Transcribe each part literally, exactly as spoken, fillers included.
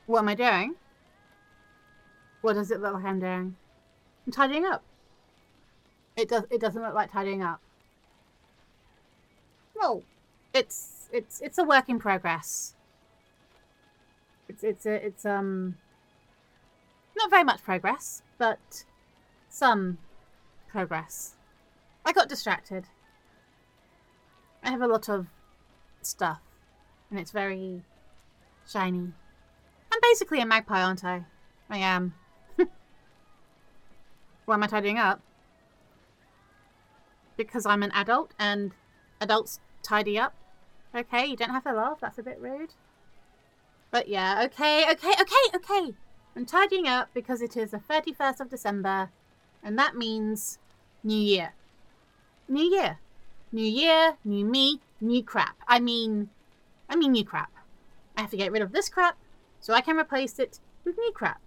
What am I doing? What does it look like I'm doing? I'm tidying up. It does. It doesn't look like tidying up. Well, it's it's it's a work in progress. It's it's a, it's um not very much progress, but some progress. I got distracted. I have a lot of stuff, and it's very shiny. I'm basically a magpie, aren't I? I am. Why am I tidying up? Because I'm an adult, and adults tidy up. Okay, you don't have to laugh. That's a bit rude. But yeah, okay, okay, okay, okay. I'm tidying up because it is the thirty-first of December, and that means New Year. New Year. New Year, new me, new crap. I mean, I mean new crap. I have to get rid of this crap so I can replace it with new crap.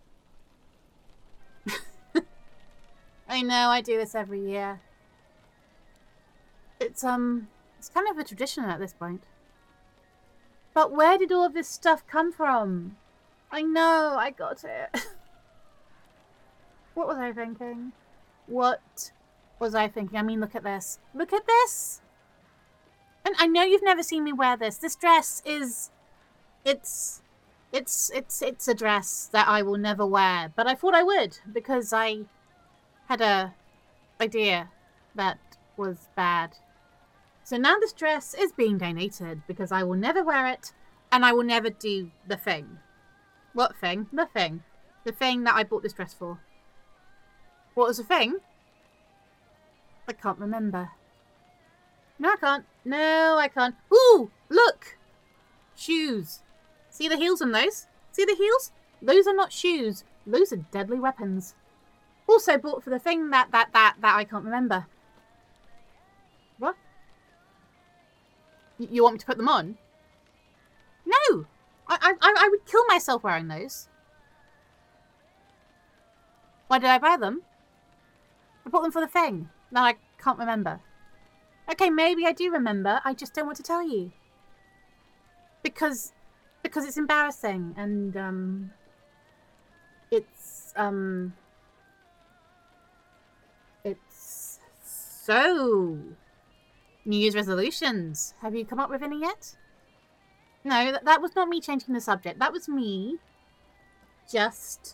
I know, I do this every year. It's, um, it's kind of a tradition at this point. But where did all of this stuff come from? I know, I got it. What was I thinking? What was I thinking? I mean, look at this. Look at this! And I know you've never seen me wear this. This dress is... It's... It's, it's, it's a dress that I will never wear. But I thought I would, because I had a idea that was bad. So now this dress is being donated because I will never wear it and I will never do the thing. What thing? The thing. The thing that I bought this dress for. What was the thing? I can't remember. No, I can't. No, I can't. Ooh, look! Shoes. See the heels on those? See the heels? Those are not shoes. Those are deadly weapons. Also bought for the thing that, that, that, that I can't remember. What? Y- you want me to put them on? No! I, I, I would kill myself wearing those. Why did I buy them? I bought them for the thing that I can't remember. Okay, maybe I do remember. I just don't want to tell you. Because, because it's embarrassing and, um, it's, um, it's so... New Year's resolutions. Have you come up with any yet? No, that, that was not me changing the subject. That was me just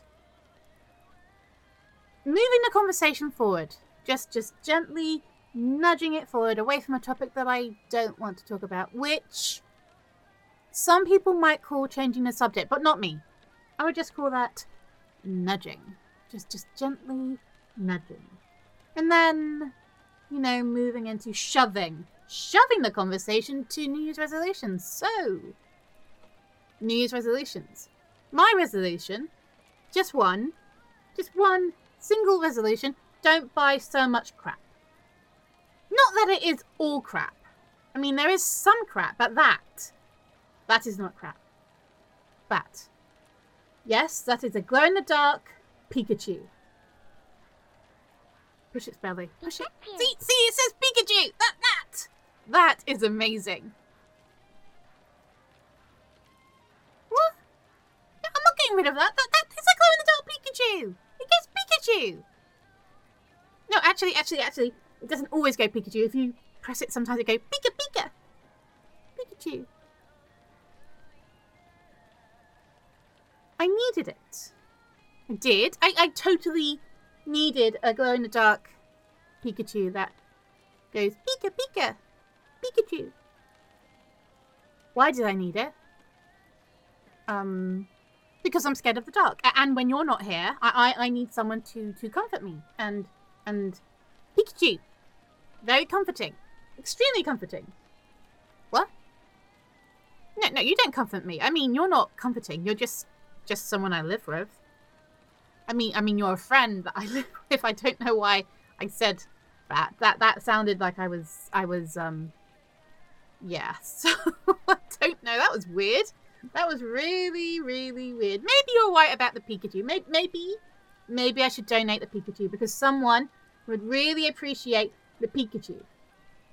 moving the conversation forward. Just, just gently nudging it forward away from a topic that I don't want to talk about, which some people might call changing the subject, but not me. I would just call that nudging. Just, just gently nudging. And then, you know, moving into shoving. Shoving the conversation to New Year's resolutions. So, New Year's resolutions. My resolution, just one, just one single resolution, don't buy so much crap. Not that it is all crap. I mean, there is some crap, but that, that is not crap. That. Yes, that is a glow-in-the-dark Pikachu. Push its belly. Push it. See, see, it says Pikachu! That, that! That is amazing. What? I'm not getting rid of that. That, that is a glow-in-the-dark Pikachu! It gets Pikachu! No, actually, actually, actually, it doesn't always go Pikachu. If you press it, sometimes it goes Pika, Pika! Pikachu. I needed it. I did. I, I totally needed a glow-in-the-dark Pikachu that goes Pika, Pika, Pikachu. Why did I need it? Um, because I'm scared of the dark. And when you're not here, I, I, I need someone to, to comfort me. And, and Pikachu. Very comforting. Extremely comforting. What? No, no, you don't comfort me. I mean, you're not comforting. You're just, just someone I live with. I mean, I mean, you're a friend that I live with. I don't know why I said that. That that sounded like I was, I was, um, yeah. So I don't know. That was weird. That was really, really weird. Maybe you're right about the Pikachu. Maybe, maybe, maybe I should donate the Pikachu because someone would really appreciate the Pikachu.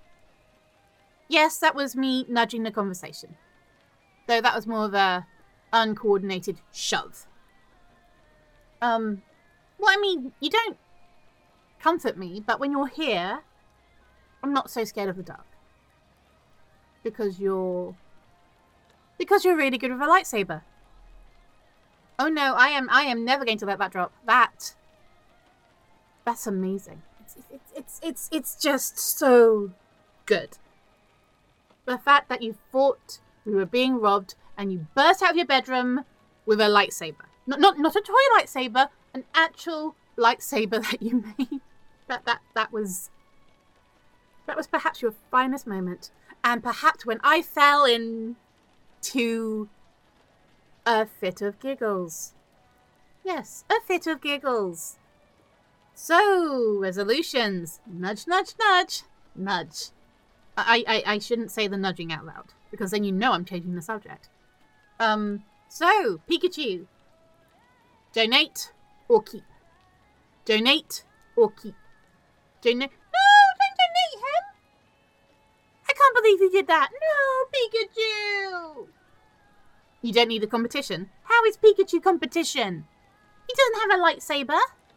Yes, that was me nudging the conversation. Though that was more of a uncoordinated shove. Um, well, I mean, you don't comfort me, but when you're here, I'm not so scared of the dark. Because you're... Because you're really good with a lightsaber. Oh no, I am I am never going to let that drop. That... That's amazing. It's, it's, it's, it's, it's just so good. The fact that you thought we were being robbed and you burst out of your bedroom with a lightsaber. Not, not, not a toy lightsaber, an actual lightsaber that you made. That, that, that was... That was perhaps your finest moment. And perhaps when I fell into a fit of giggles. Yes, a fit of giggles. So, resolutions. Nudge, nudge, nudge. Nudge. I, I, I shouldn't say the nudging out loud, because then you know I'm changing the subject. Um, so, Pikachu. Donate or keep? Donate or keep? Donate. No, don't donate him! I can't believe you did that. No, Pikachu! You don't need the competition. How is Pikachu competition? He doesn't have a lightsaber.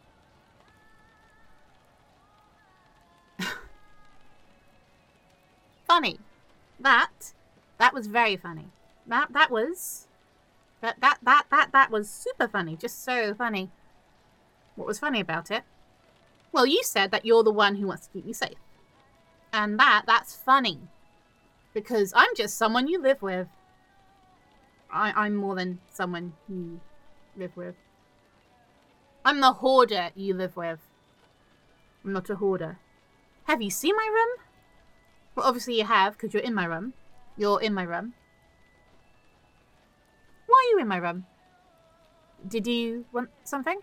Funny. That, that was very funny. That, that was, that, that, that, that, that was super funny. Just so funny. What was funny about it? Well, you said that you're the one who wants to keep me safe. And that, that's funny. Because I'm just someone you live with. I, I'm more than someone you live with. I'm the hoarder you live with. I'm not a hoarder. Have you seen my room? Well, obviously you have, because you're in my room. You're in my room. Why are you in my room? Did you want something?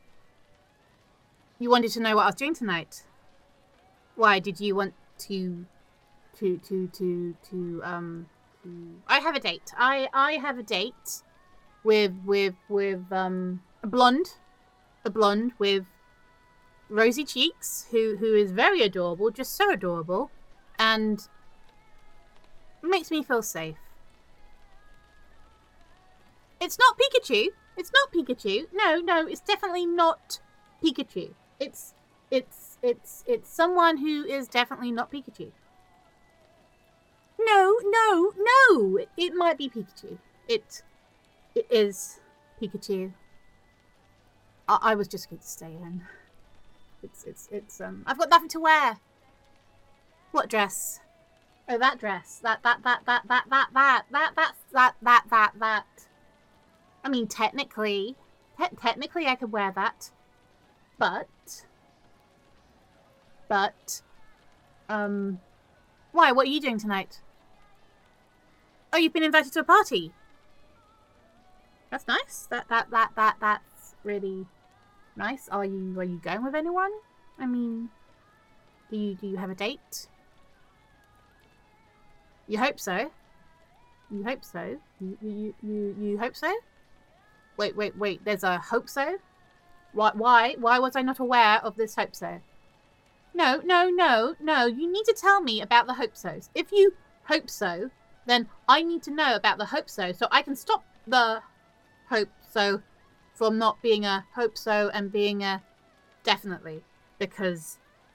You wanted to know what I was doing tonight. Why did you want to, to, to, to, to, um, to... I have a date. I, I have a date with, with, with, um, a blonde. A blonde with rosy cheeks, who, who is very adorable, just so adorable, and makes me feel safe. It's not Pikachu. It's not Pikachu. No, no, it's definitely not Pikachu. It's, it's, it's, it's someone who is definitely not Pikachu. No, no, no! It might be Pikachu. It, it is Pikachu. I, I was just going to stay in. It's, it's, it's, um, I've got nothing to wear. What dress? Oh, that dress. That, that, that, that, that, that, that, that, that, that, that, that, that. I mean, technically, te- technically I could wear that. But, but, um, why? What are you doing tonight? Oh, you've been invited to a party. That's nice. That, that, that, that, that's really nice. Are you, are you going with anyone? I mean, do you, do you have a date? You hope so. You hope so. You, you, you, you hope so? Wait, wait, wait. There's a hope so? Why, why, why was I not aware of this hope so? No, no, no, no. You need to tell me about the hope so's. If you hope so, then I need to know about the hope so, so I can stop the hope so from not being a hope so and being a definitely. Because,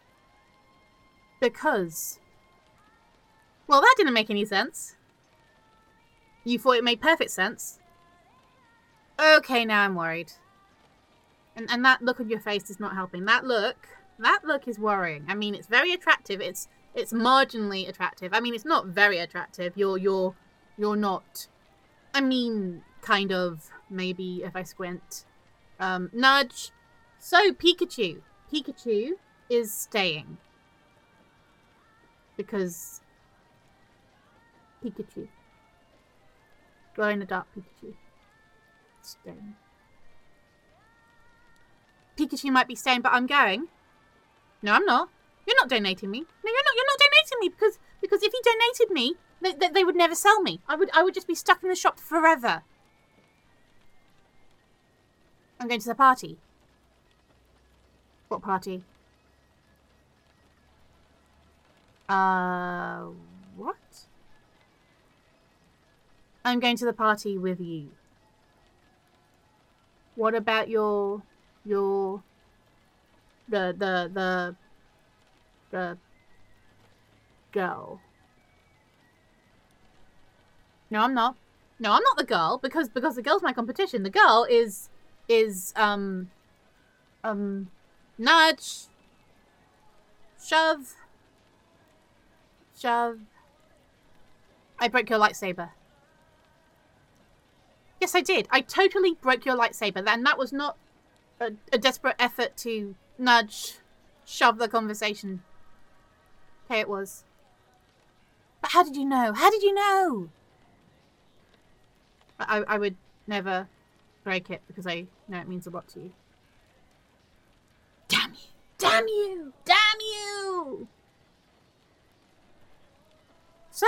because, well, that didn't make any sense. You thought it made perfect sense. Okay, now I'm worried. And and that look on your face is not helping. That look, that look is worrying. I mean, it's very attractive. It's it's marginally attractive. I mean, it's not very attractive. You're you're you're not. I mean, kind of. Maybe if I squint. Um, nudge. So Pikachu, Pikachu is staying because Pikachu. Glow in the dark Pikachu. Staying. Pikachu might be staying, but I'm going. No, I'm not. You're not donating me. No, you're not. You're not donating me because because if you donated me, they, they, they would never sell me. I would I would just be stuck in the shop forever. I'm going to the party. What party? Uh, what? I'm going to the party with you. What about your, your, the, the, the, the girl? No, I'm not. No, I'm not the girl, because, because the girl's my competition. The girl is, is, um, um, nudge, shove, shove. I broke your lightsaber. Yes, I did. I totally broke your lightsaber, and that was not a, a desperate effort to nudge, shove the conversation. Okay, it was. But how did you know? How did you know? I, I would never break it because I know it means a lot to you. Damn you! Damn you! Damn you! So,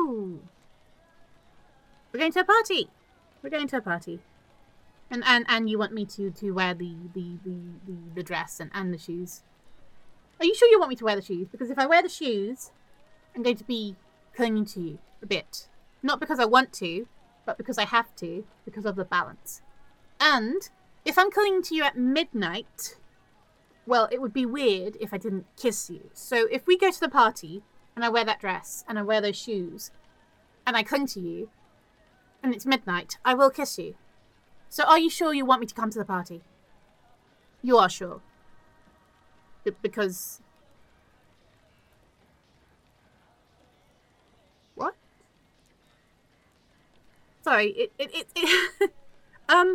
we're going to a party. We're going to a party. And and, and you want me to, to wear the, the, the, the, the dress and, and the shoes. Are you sure you want me to wear the shoes? Because if I wear the shoes, I'm going to be clinging to you a bit. Not because I want to, but because I have to, because of the balance. And if I'm clinging to you at midnight, well, it would be weird if I didn't kiss you. So if we go to the party, and I wear that dress, and I wear those shoes, and I cling to you, and it's midnight, I will kiss you. So are you sure you want me to come to the party? You are sure. B- because... What? Sorry, it... it, it, it um...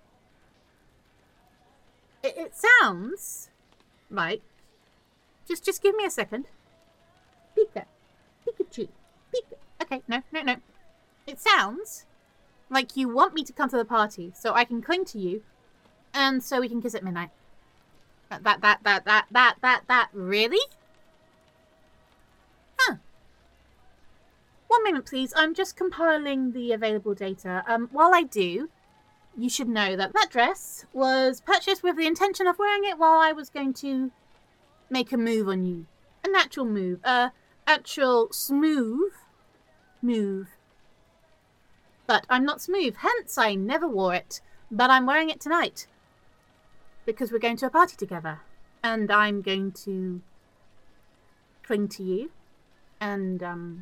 It, it sounds like... Just, just give me a second. Pika. Pikachu. Pika. Okay, no, no, no. It sounds like you want me to come to the party so I can cling to you and so we can kiss at midnight. That, that, that, that, that, that, that, that, really? Huh. One moment, please. I'm just compiling the available data. Um, while I do, you should know that that dress was purchased with the intention of wearing it while I was going to make a move on you. A natural move. A actual smooth move. But I'm not smooth, hence I never wore it. But I'm wearing it tonight. Because we're going to a party together. And I'm going to cling to you. And, um...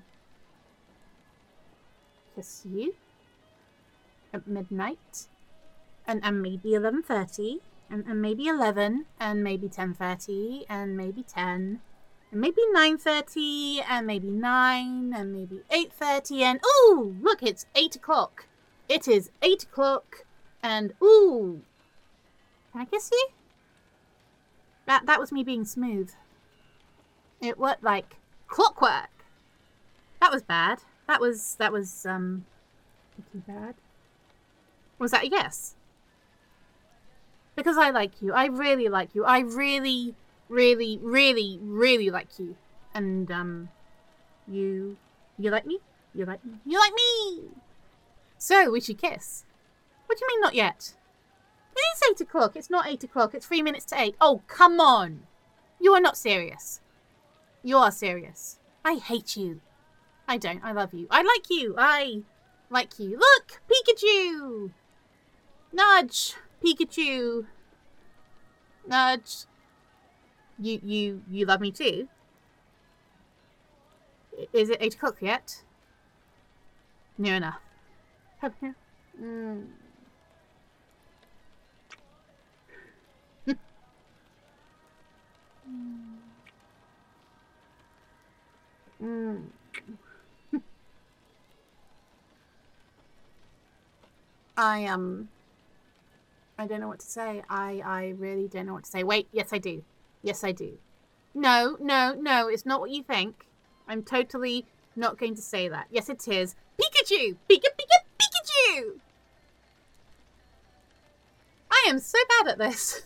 kiss you. At midnight. And, and maybe eleven thirty. And, and maybe eleven. And maybe ten thirty. And maybe ten. And maybe nine thirty, and maybe nine, and maybe eight thirty, and ooh, look, it's eight o'clock. It is eight o'clock, and ooh, can I kiss you? That that was me being smooth. It worked like clockwork. That was bad. That was, that was, um, pretty bad. Was that a yes? Because I like you. I really like you. I really... Really, really, really like you. And, um, you, you like me? You like me? You like me! So, we should kiss. What do you mean not yet? It is eight o'clock. It's not eight o'clock. It's three minutes to eight. Oh, come on. You are not serious. You are serious. I hate you. I don't. I love you. I like you. I like you. Look! Pikachu! Nudge! Pikachu! Nudge. You, you, you love me too? Is it eight o'clock yet? Near enough. Come here. Mm. mm. I, um... I don't know what to say. I, I really don't know what to say. Wait, yes I do. Yes, I do. No, no, no, it's not what you think. I'm totally not going to say that. Yes, it is. Pikachu! Pika, Pika, Pikachu! I am so bad at this.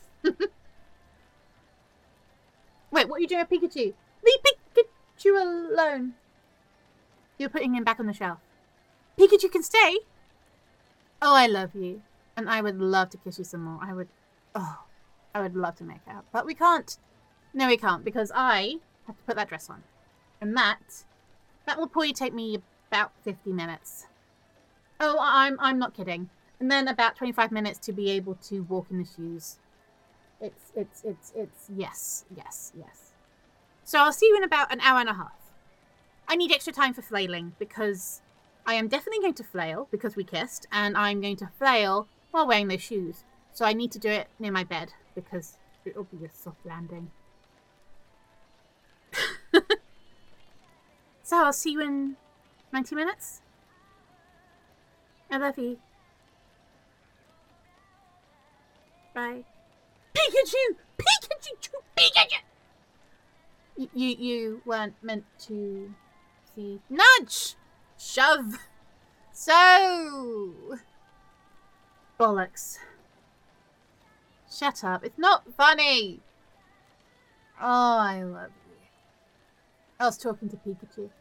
Wait, what are you doing with Pikachu? Leave Pikachu alone. You're putting him back on the shelf. Pikachu can stay. Oh, I love you. And I would love to kiss you some more. I would... Oh, I would love to make out. But we can't. No, we can't, because I have to put that dress on. And that, that will probably take me about fifty minutes. Oh, I'm I'm not kidding. And then about twenty-five minutes to be able to walk in the shoes. It's, it's, it's, it's, yes, yes, yes. So I'll see you in about an hour and a half. I need extra time for flailing because I am definitely going to flail because we kissed, and I'm going to flail while wearing those shoes. So I need to do it near my bed because it'll be a soft landing. So I'll see you in ninety minutes. I love you. Bye. Pikachu! Pikachu! Pikachu! You, you, you weren't meant to see. Nudge! Shove! So! Bollocks. Shut up. It's not funny. Oh, I love you. I was talking to Pikachu.